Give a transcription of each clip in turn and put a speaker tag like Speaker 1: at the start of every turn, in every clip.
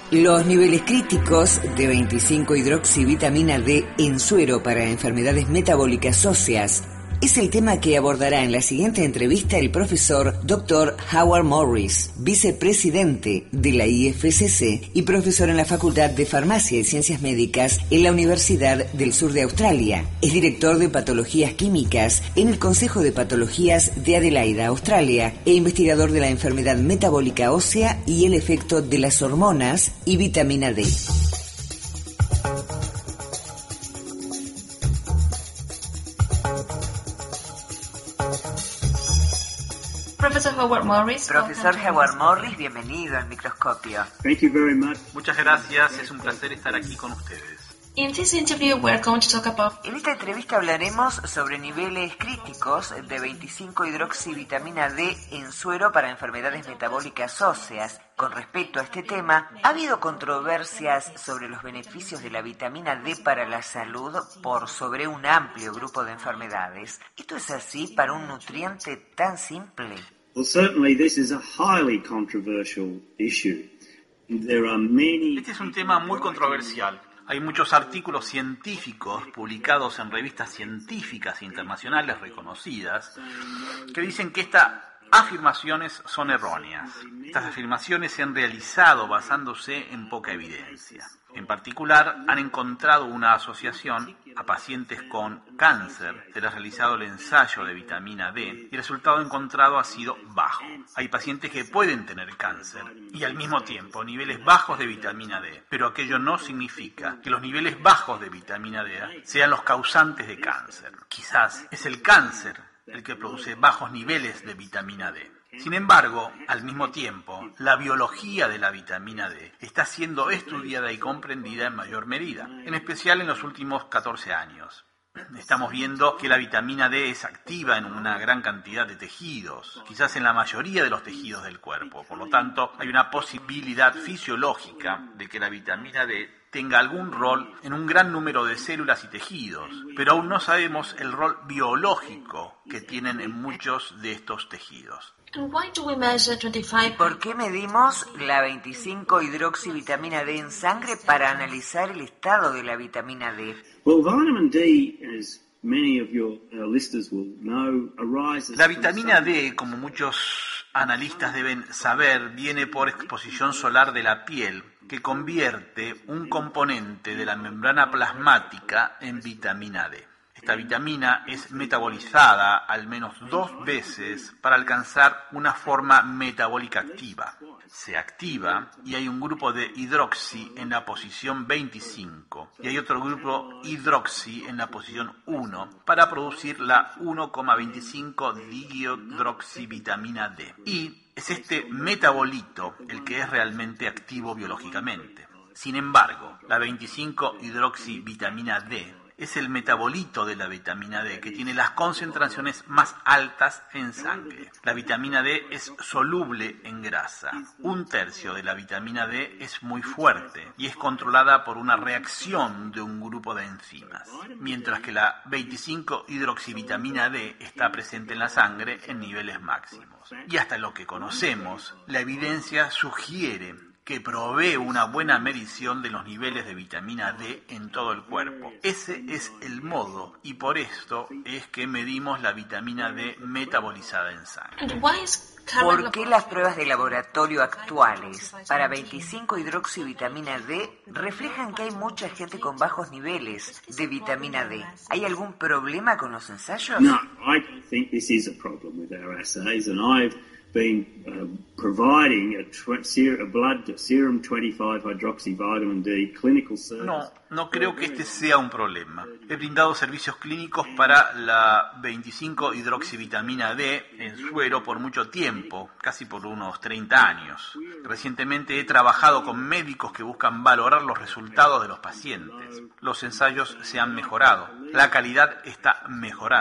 Speaker 1: Los niveles críticos de 25-hidroxivitamina D en suero para enfermedades metabólicas óseas es el tema que abordará en la siguiente entrevista el profesor Dr. Howard Morris, vicepresidente de la IFCC y profesor en la Facultad de Farmacia y Ciencias Médicas en la Universidad del Sur de Australia. Es director de Patologías Químicas en el Consejo de Patologías de Adelaida, Australia, e investigador de la enfermedad metabólica ósea y el efecto de las hormonas y vitamina D.
Speaker 2: Profesor Howard Morris, bienvenido al microscopio.
Speaker 3: Thank you very much.
Speaker 4: Muchas gracias, es un placer estar aquí con ustedes.
Speaker 2: En esta entrevista hablaremos sobre niveles críticos de 25-hidroxivitamina D en suero para enfermedades metabólicas óseas. Con respecto a este tema, ha habido controversias sobre los beneficios de la vitamina D para la salud por sobre un amplio grupo de enfermedades. ¿Esto es así para un nutriente tan simple?
Speaker 3: Well, certainly this is a highly controversial issue. There are many...
Speaker 4: Este es un tema muy controversial. Hay muchos artículos científicos publicados en revistas científicas internacionales reconocidas que dicen que estas afirmaciones son erróneas. Estas afirmaciones se han realizado basándose en poca evidencia. En particular, han encontrado una asociación a pacientes con cáncer. Se les ha realizado el ensayo de vitamina D y el resultado encontrado ha sido bajo. Hay pacientes que pueden tener cáncer y al mismo tiempo niveles bajos de vitamina D, pero aquello no significa que los niveles bajos de vitamina D sean los causantes de cáncer. Quizás es el cáncer el que produce bajos niveles de vitamina D. Sin embargo, al mismo tiempo, la biología de la vitamina D está siendo estudiada y comprendida en mayor medida, en especial en los últimos 14 años. Estamos viendo que la vitamina D es activa en una gran cantidad de tejidos, quizás en la mayoría de los tejidos del cuerpo. Por lo tanto, hay una posibilidad fisiológica de que la vitamina D tenga algún rol en un gran número de células y tejidos, pero aún no sabemos el rol biológico que tienen en muchos de estos tejidos.
Speaker 2: ¿Por qué medimos la 25-hidroxivitamina D en sangre para analizar el estado de la vitamina D?
Speaker 3: Well, vitamin D, as many of your listeners will know, arises...
Speaker 4: La vitamina D, como muchos analistas deben saber, viene por exposición solar de la piel, que convierte un componente de la membrana plasmática en vitamina D. Esta vitamina es metabolizada al menos 2 veces para alcanzar una forma metabólica activa. Se activa y hay un grupo de hidroxi en la posición 25 y hay otro grupo hidroxi en la posición 1 para producir la 1,25 dihidroxivitamina D. Y es este metabolito el que es realmente activo biológicamente. Sin embargo, la 25-hidroxivitamina D es el metabolito de la vitamina D que tiene las concentraciones más altas en sangre. La vitamina D es soluble en grasa. 1/3 de la vitamina D es muy fuerte y es controlada por una reacción de un grupo de enzimas, mientras que la 25-hidroxivitamina D está presente en la sangre en niveles máximos. Y hasta lo que conocemos, la evidencia sugiere que provee una buena medición de los niveles de vitamina D en todo el cuerpo. Ese es el modo y por esto es que medimos la vitamina D metabolizada en sangre.
Speaker 2: ¿Por qué las pruebas de laboratorio actuales para 25-hidroxivitamina D reflejan que hay mucha gente con bajos niveles de vitamina D? ¿Hay algún problema con los ensayos?
Speaker 3: No, I think this is a problem with our assays, and I've been providing a blood serum 25-hydroxyvitamin D clinical service.
Speaker 4: No creo que este sea un problema. He brindado servicios clínicos para la 25-hidroxivitamina D en suero por mucho tiempo, casi por unos 30 años. Recientemente he trabajado con médicos que buscan valorar los resultados de los pacientes. Los ensayos se han mejorado. La calidad está mejorando.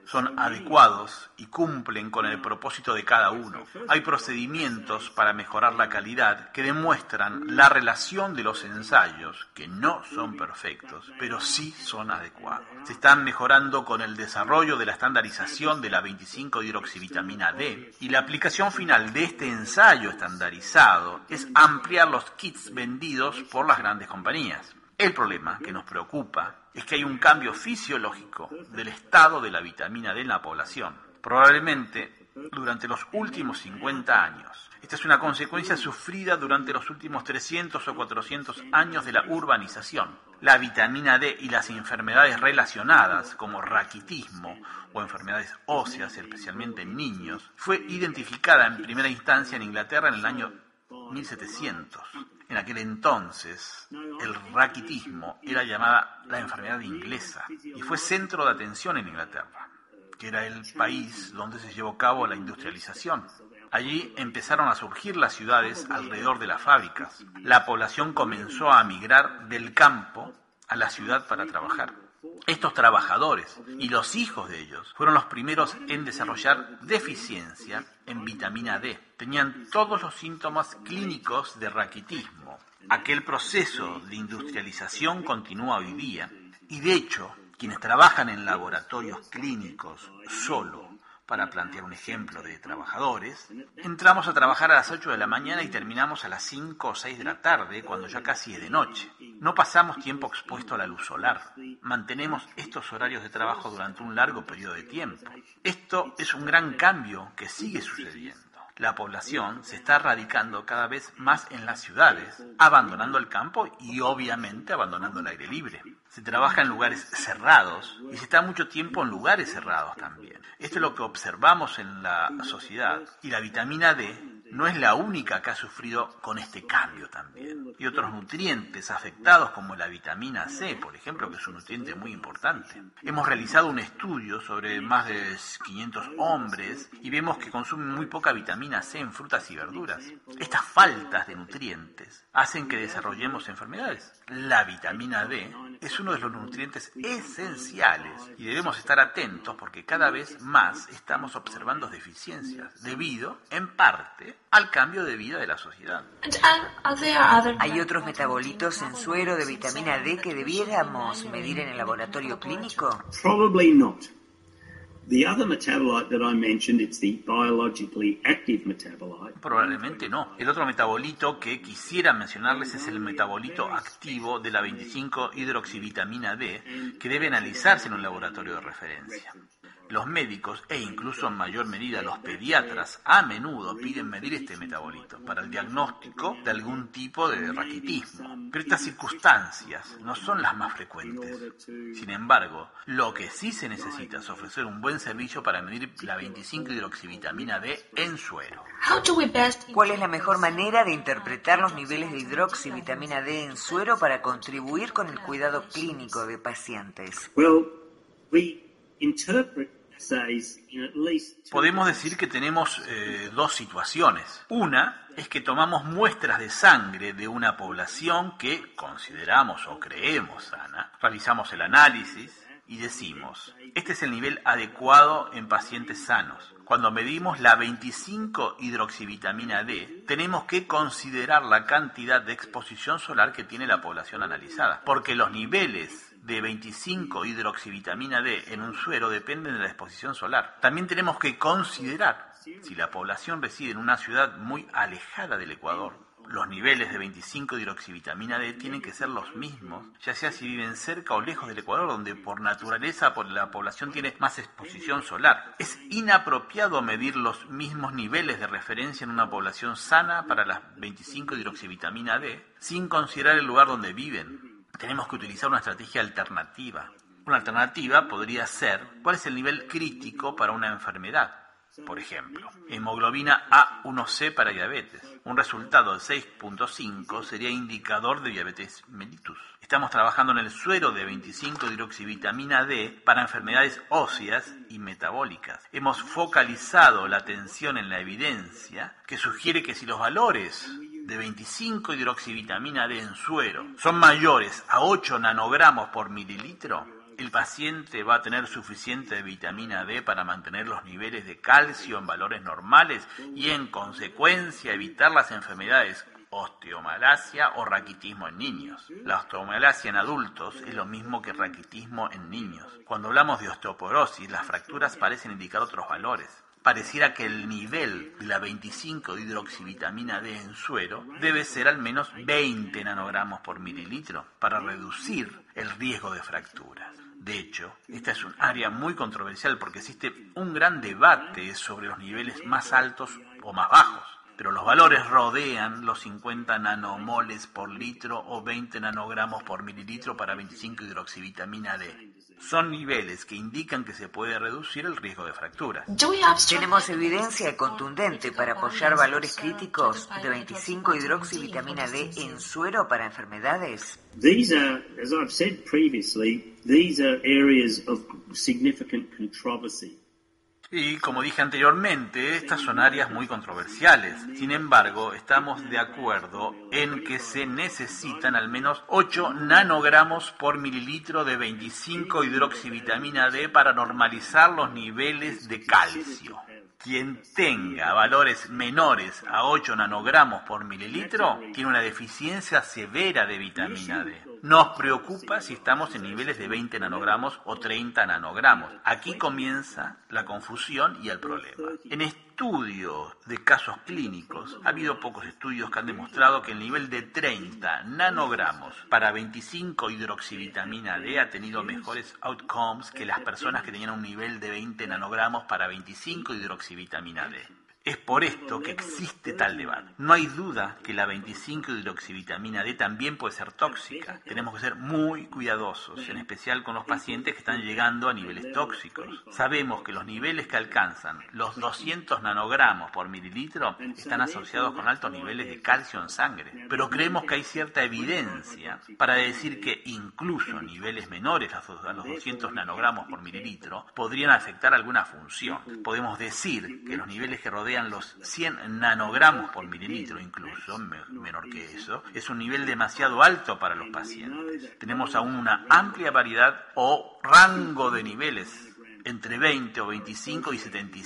Speaker 4: son adecuados y cumplen con el propósito de cada uno. Hay procedimientos para mejorar la calidad que demuestran la relación de los ensayos, que no son perfectos, pero sí son adecuados. Se están mejorando con el desarrollo de la estandarización de la 25-hidroxivitamina D, y la aplicación final de este ensayo estandarizado es ampliar los kits vendidos por las grandes compañías. El problema que nos preocupa es que hay un cambio fisiológico del estado de la vitamina D en la población, probablemente durante los últimos 50 años. Esta es una consecuencia sufrida durante los últimos 300 o 400 años de la urbanización. La vitamina D y las enfermedades relacionadas, como raquitismo o enfermedades óseas, especialmente en niños, fue identificada en primera instancia en Inglaterra en el año 1700. En aquel entonces, el raquitismo era llamada la enfermedad inglesa y fue centro de atención en Inglaterra, que era el país donde se llevó a cabo la industrialización. Allí empezaron a surgir las ciudades alrededor de las fábricas. La población comenzó a migrar del campo a la ciudad para trabajar. Estos trabajadores y los hijos de ellos fueron los primeros en desarrollar deficiencia en vitamina D. Tenían todos los síntomas clínicos de raquitismo. Aquel proceso de industrialización continúa hoy día y, de hecho, quienes trabajan en laboratorios clínicos solo, para plantear un ejemplo de trabajadores, entramos a trabajar a las 8 de la mañana y terminamos a las 5 o 6 de la tarde, cuando ya casi es de noche. No pasamos tiempo expuesto a la luz solar. Mantenemos estos horarios de trabajo durante un largo periodo de tiempo. Esto es un gran cambio que sigue sucediendo. La población se está radicando cada vez más en las ciudades, abandonando el campo y obviamente abandonando el aire libre. Se trabaja en lugares cerrados y se está mucho tiempo en lugares cerrados también. Esto es lo que observamos en la sociedad, y la vitamina D no es la única que ha sufrido con este cambio también. Y otros nutrientes afectados, como la vitamina C, por ejemplo, que es un nutriente muy importante. Hemos realizado un estudio sobre más de 500 hombres y vemos que consumen muy poca vitamina C en frutas y verduras. Estas faltas de nutrientes hacen que desarrollemos enfermedades. La vitamina D es uno de los nutrientes esenciales y debemos estar atentos porque cada vez más estamos observando deficiencias debido, en parte, al cambio de vida de la sociedad.
Speaker 2: ¿Hay otros metabolitos en suero de vitamina D que debiéramos medir en el laboratorio clínico?
Speaker 3: Probably not. The other metabolite that I mentioned, it's the biologically active metabolite.
Speaker 4: Probablemente no. El otro metabolito que quisiera mencionarles es el metabolito activo de la 25-hidroxivitamina D, que debe analizarse en un laboratorio de referencia. Los médicos e incluso en mayor medida los pediatras a menudo piden medir este metabolito para el diagnóstico de algún tipo de raquitismo. Pero estas circunstancias no son las más frecuentes. Sin embargo, lo que sí se necesita es ofrecer un buen servicio para medir la 25-hidroxivitamina D en suero.
Speaker 2: ¿Cuál es la mejor manera de interpretar los niveles de hidroxivitamina D en suero para contribuir con el cuidado clínico de pacientes?
Speaker 3: Well, we interpret.
Speaker 4: Podemos decir que tenemos dos situaciones. Una es que tomamos muestras de sangre de una población que consideramos o creemos sana, realizamos el análisis y decimos, este es el nivel adecuado en pacientes sanos. Cuando medimos la 25-hidroxivitamina D, tenemos que considerar la cantidad de exposición solar que tiene la población analizada, porque los niveles de 25-hidroxivitamina D en un suero dependen de la exposición solar. También tenemos que considerar si la población reside en una ciudad muy alejada del Ecuador. Los niveles de 25-hidroxivitamina D tienen que ser los mismos, ya sea si viven cerca o lejos del Ecuador, donde por naturaleza la población tiene más exposición solar. Es inapropiado medir los mismos niveles de referencia en una población sana para la 25-hidroxivitamina D sin considerar el lugar donde viven. Tenemos que utilizar una estrategia alternativa. Una alternativa podría ser cuál es el nivel crítico para una enfermedad. Por ejemplo, hemoglobina A1C para diabetes. Un resultado de 6.5 sería indicador de diabetes mellitus. Estamos trabajando en el suero de 25-hidroxivitamina D para enfermedades óseas y metabólicas. Hemos focalizado la atención en la evidencia que sugiere que si los valores de 25-hidroxivitamina D en suero son mayores a 8 nanogramos por mililitro, el paciente va a tener suficiente vitamina D para mantener los niveles de calcio en valores normales y en consecuencia evitar las enfermedades osteomalacia o raquitismo en niños. La osteomalacia en adultos es lo mismo que raquitismo en niños. Cuando hablamos de osteoporosis, las fracturas parecen indicar otros valores. Pareciera que el nivel de la 25-hidroxivitamina D en suero debe ser al menos 20 nanogramos por mililitro para reducir el riesgo de fracturas. De hecho, esta es un área muy controversial porque existe un gran debate sobre los niveles más altos o más bajos, pero los valores rodean los 50 nanomoles por litro o 20 nanogramos por mililitro para 25-hidroxivitamina D. Son niveles que indican que se puede reducir el riesgo de fracturas.
Speaker 2: ¿Tenemos evidencia contundente para apoyar valores críticos de 25-hidroxivitamina D en suero para enfermedades?
Speaker 3: These are, as I've said previously, these are areas of significant controversy.
Speaker 4: Y como dije anteriormente, estas son áreas muy controversiales. Sin embargo, estamos de acuerdo en que se necesitan al menos 8 nanogramos por mililitro de 25-hidroxivitamina D para normalizar los niveles de calcio. Quien tenga valores menores a 8 nanogramos por mililitro tiene una deficiencia severa de vitamina D. Nos preocupa si estamos en niveles de 20 nanogramos o 30 nanogramos. Aquí comienza la confusión y el problema. En estudios de casos clínicos, ha habido pocos estudios que han demostrado que el nivel de 30 nanogramos para 25-hidroxivitamina D ha tenido mejores outcomes que las personas que tenían un nivel de 20 nanogramos para 25-hidroxivitamina D. Es por esto que existe tal debate. No hay duda que la 25-hidroxivitamina D también puede ser tóxica. Tenemos que ser muy cuidadosos, en especial con los pacientes que están llegando a niveles tóxicos. Sabemos que los niveles que alcanzan los 200 nanogramos por mililitro están asociados con altos niveles de calcio en sangre. Pero creemos que hay cierta evidencia para decir que incluso niveles menores a los 200 nanogramos por mililitro podrían afectar alguna función. Podemos decir que los niveles que rodean los 100 nanogramos por mililitro, incluso menor que eso, es un nivel demasiado alto para los pacientes. Tenemos aún una amplia variedad o rango de niveles entre 20 o 25 y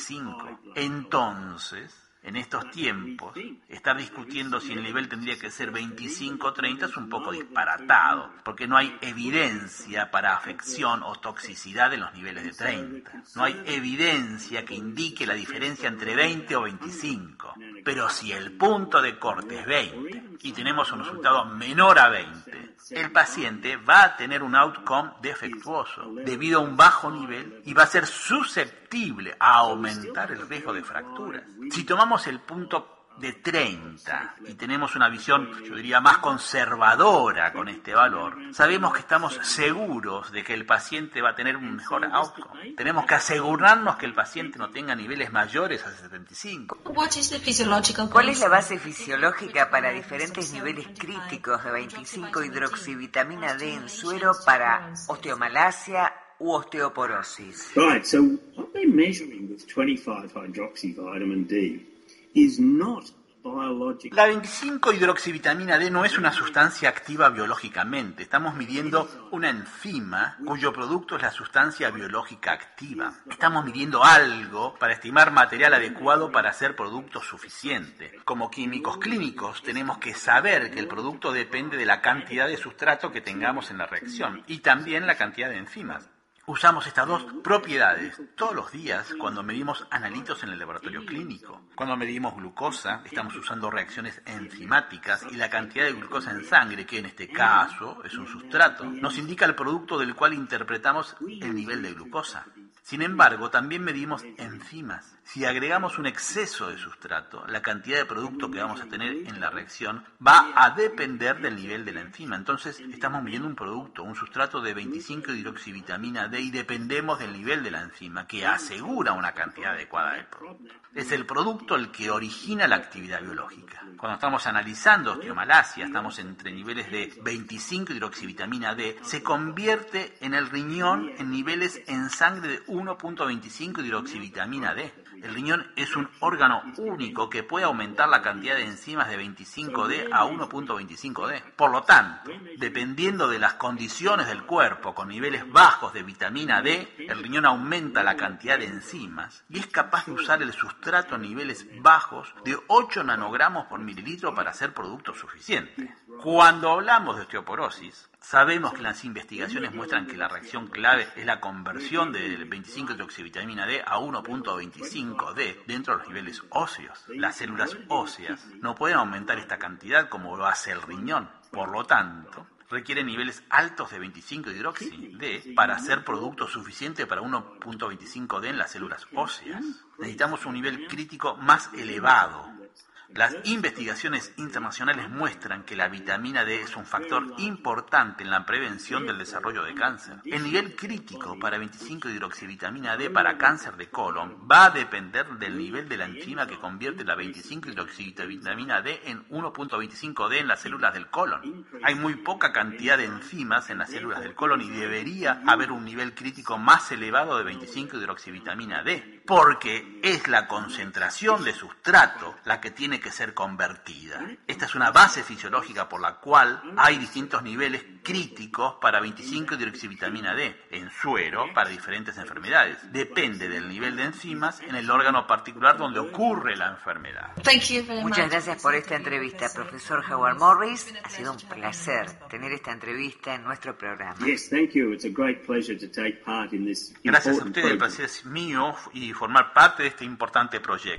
Speaker 4: 75. Entonces, en estos tiempos, estar discutiendo si el nivel tendría que ser 25 o 30 es un poco disparatado, porque no hay evidencia para afección o toxicidad en los niveles de 30. No hay evidencia que indique la diferencia entre 20 o 25. Pero si el punto de corte es 20 y tenemos un resultado menor a 20, el paciente va a tener un outcome defectuoso debido a un bajo nivel y va a ser susceptible a aumentar el riesgo de fracturas. Si tomamos el punto de 30 y tenemos una visión, yo diría, más conservadora con este valor, sabemos que estamos seguros de que el paciente va a tener un mejor outcome. Tenemos que asegurarnos que el paciente no tenga niveles mayores a 75.
Speaker 2: ¿Cuál es la base fisiológica para diferentes niveles críticos de 25-hidroxivitamina D en suero para osteomalacia u osteoporosis?
Speaker 3: Right, so what they're measuring with 25-hydroxyvitamin D is not biological.
Speaker 4: La 25-hidroxivitamina D no es una sustancia activa biológicamente. Estamos midiendo una enzima cuyo producto es la sustancia biológica activa. Estamos midiendo algo para estimar material adecuado para hacer producto suficiente. Como químicos clínicos tenemos que saber que el producto depende de la cantidad de sustrato que tengamos en la reacción y también la cantidad de enzimas. Usamos estas dos propiedades todos los días cuando medimos analitos en el laboratorio clínico. Cuando medimos glucosa, estamos usando reacciones enzimáticas y la cantidad de glucosa en sangre, que en este caso es un sustrato, nos indica el producto del cual interpretamos el nivel de glucosa. Sin embargo, también medimos enzimas. Si agregamos un exceso de sustrato, la cantidad de producto que vamos a tener en la reacción va a depender del nivel de la enzima. Entonces, estamos midiendo un producto, un sustrato de 25-hidroxivitamina D y dependemos del nivel de la enzima, que asegura una cantidad adecuada del producto. Es el producto el que origina la actividad biológica. Cuando estamos analizando osteomalacia, estamos entre niveles de 25-hidroxivitamina D, se convierte en el riñón en niveles en sangre de 1.25 hidroxivitamina D. El riñón es un órgano único que puede aumentar la cantidad de enzimas de 25D a 1.25D. Por lo tanto, dependiendo de las condiciones del cuerpo con niveles bajos de vitamina D, el riñón aumenta la cantidad de enzimas y es capaz de usar el sustrato a niveles bajos de 8 nanogramos por mililitro para hacer productos suficientes. Cuando hablamos de osteoporosis, sabemos que las investigaciones muestran que la reacción clave es la conversión del 25-hidroxivitamina D a 1.25D dentro de los niveles óseos. Las células óseas no pueden aumentar esta cantidad como lo hace el riñón. Por lo tanto, requiere niveles altos de 25-hidroxi-D para hacer productos suficientes para 1.25D en las células óseas. Necesitamos un nivel crítico más elevado. Las investigaciones internacionales muestran que la vitamina D es un factor importante en la prevención del desarrollo de cáncer. El nivel crítico para 25-hidroxivitamina D para cáncer de colon va a depender del nivel de la enzima que convierte la 25-hidroxivitamina D en 1.25D en las células del colon. Hay muy poca cantidad de enzimas en las células del colon y debería haber un nivel crítico más elevado de 25-hidroxivitamina D, porque es la concentración de sustrato la que tiene que ser convertida. Esta es una base fisiológica por la cual hay distintos niveles críticos para 25-hidroxivitamina D en suero para diferentes enfermedades. Depende del nivel de enzimas en el órgano particular donde ocurre la enfermedad.
Speaker 2: Muchas gracias por esta entrevista, profesor Howard Morris. Ha sido un placer tener esta entrevista en nuestro programa.
Speaker 3: Yes, thank you. It's a great pleasure to take part in this
Speaker 4: Gracias a
Speaker 3: important
Speaker 4: ustedes, el
Speaker 3: program.
Speaker 4: placer es mío y formar parte de este importante proyecto.